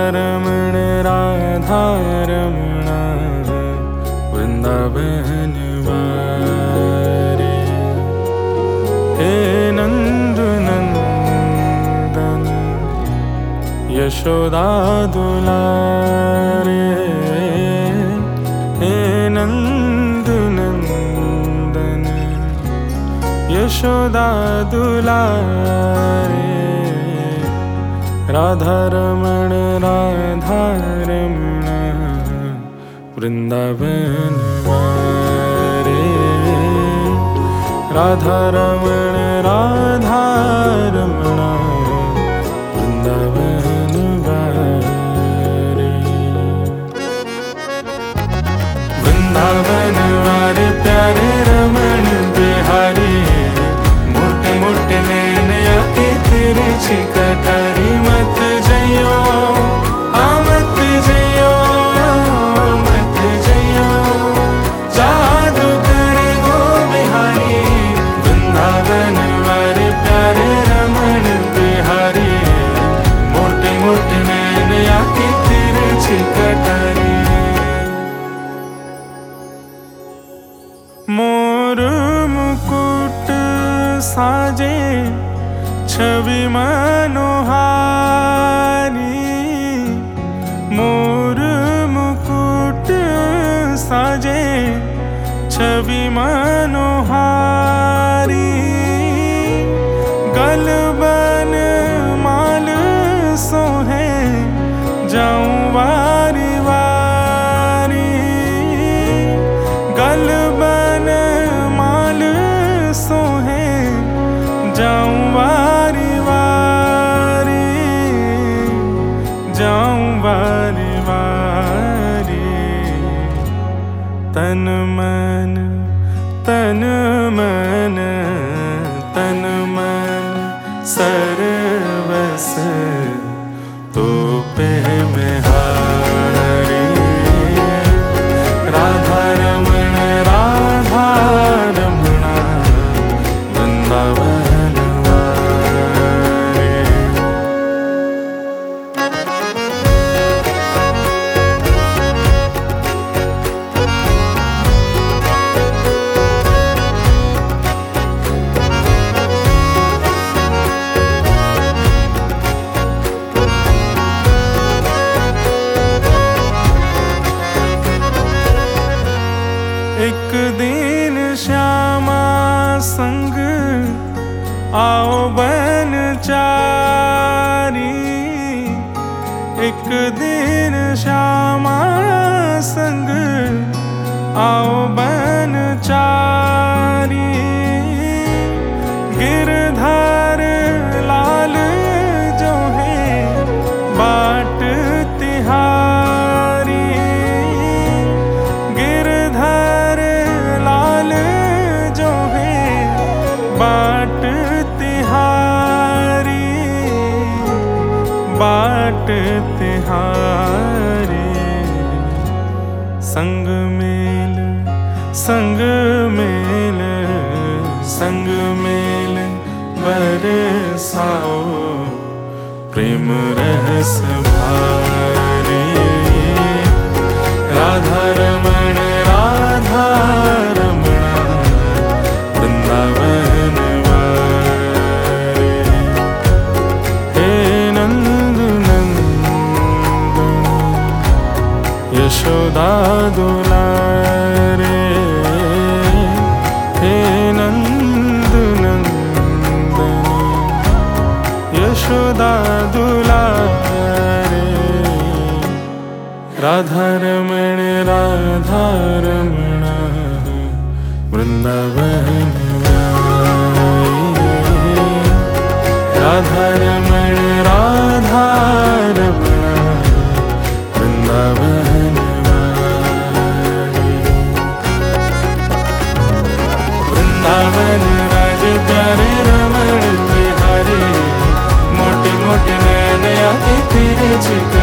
रमण राधा रमण वृंदावन वारे। हे नंद नंदन यशोदा दुलारे। हे नंद नंदन यशोदा दुलारे। राधा रमण वृंदावन वारे। राधा रमण वृंदावन वारे। वृंदावन वारे प्यारे रमण बिहारी। मोटे मोटे नैन अति तिरछी कटारी। मत जइयो मत जइयो मत जइयो जादू करे गो बिहारी। वृंदावन वारे प्यारे रमण बिहारी। मोटे मोटे नैन अति तिरछी कटारी। मोर मुकुट साजे छवि मनोहारी। मोर मुकुट साजे छवि मनोहारी। गलबन माल सोहे जाऊं वारी वारी। गलबन माल सोहे जाऊं वारी वारी। जाऊं वारी वारी। तन मन तन मन तन मन सर्वस तो पे में हारी। राधा रमण वृंदावन वारे। एक दिन श्यामा संग आओ बनचारी। एक दिन श्यामा संग आओ बनचारी। गिरधर लाल जो है बाट तिहारी। गिरधर लाल जो है बाट तिहारी। बाट तिहारी। संग मेल संग मेल संग मेल बरसाओ प्रेम रस भारी। राधा रमण वृंदावन वारे। हे नंद नंदन यशोदा दुलारे। हे नंद नंदन यशोदा दुलारे। राधा रमण वृंदावन वारे। राधा रमण वृंदावन वारे। वृंदावन राज प्यारे रमण बिहारी। मोटे मोटे नैन अति तिरछी